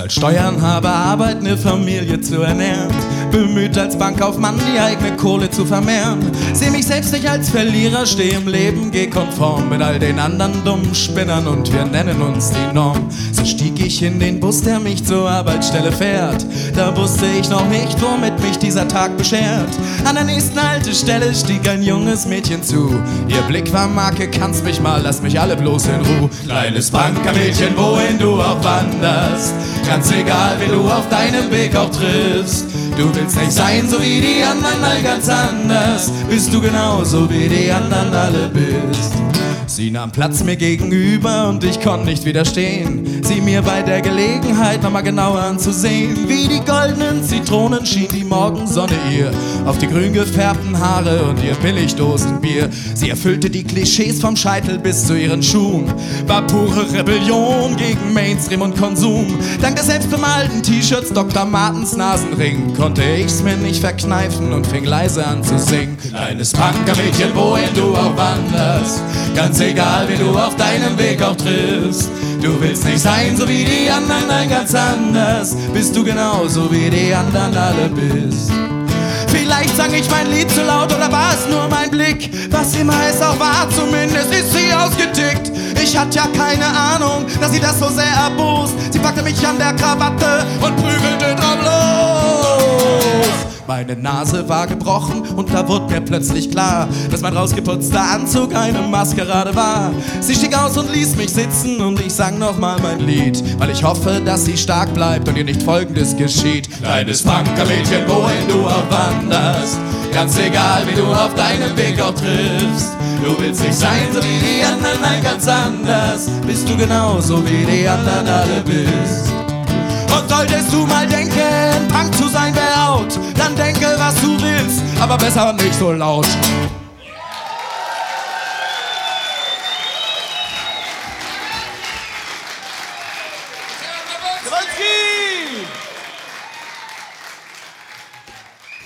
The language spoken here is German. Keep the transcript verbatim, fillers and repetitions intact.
Zahl Steuern, habe Arbeit, eine Familie zu ernähren. Bemüht als Bankkaufmann die eigene Kohle zu vermehren. Seh mich selbst nicht als Verlierer, steh im Leben, geh konform mit all den anderen dummen Spinnern und wir nennen uns die Norm. So stieg ich in den Bus, der mich zur Arbeitsstelle fährt. Da wusste ich noch nicht, womit mich dieser Tag beschert. An der nächsten Haltestelle stieg ein junges Mädchen zu. Ihr Blick war Marke, kannst mich mal, lass mich alle bloß in Ruhe. Kleines Bankermädchen, wohin du auch wanderst, ganz egal, wie du auf deinem Weg auch triffst. Du willst nicht sein, so wie die anderen, all ganz anders. Bist du genauso, wie die anderen alle bist. Sie nahm Platz mir gegenüber und ich konnte nicht widerstehen, sie mir bei der Gelegenheit nochmal genauer anzusehen. Wie die goldenen Zitronen schien die Morgensonne ihr auf die grün gefärbten Haare und ihr Billigdosenbier. Sie erfüllte die Klischees vom Scheitel bis zu ihren Schuhen, war pure Rebellion gegen Mainstream und Konsum. Dank der selbstbemalten T-Shirts, Doktor Martens Nasenring, konnte ich's mir nicht verkneifen und fing leise an zu singen. Kleines Punkermädchen, wohin du auch wanderst, ganz egal, wie du auf deinem Weg auch triffst. Du willst nicht sein, so wie die anderen, nein, ganz anders. Bist du genauso, wie die anderen alle bist. Vielleicht sang ich mein Lied zu laut oder war es nur mein Blick? Was immer es auch war, zumindest ist sie ausgetickt. Ich hatte ja keine Ahnung, dass sie das so sehr erbost. Sie packte mich an der Krawatte und prügelte drauf los. Meine Nase war gebrochen und da wurde mir plötzlich klar, dass mein rausgeputzter Anzug eine Maskerade war. Sie stieg aus und ließ mich sitzen und ich sang nochmal mein Lied, weil ich hoffe, dass sie stark bleibt und ihr nicht Folgendes geschieht. Kleines Punkermädchen, wohin du auch wanderst, ganz egal, wie du auf deinem Weg auch triffst. Du willst nicht sein, so wie die anderen, nein, ganz anders. Bist du genauso, wie die anderen alle bist. Und solltest du mal denken, Punk zu sein wär out, dann denke, was du willst, aber besser nicht so laut.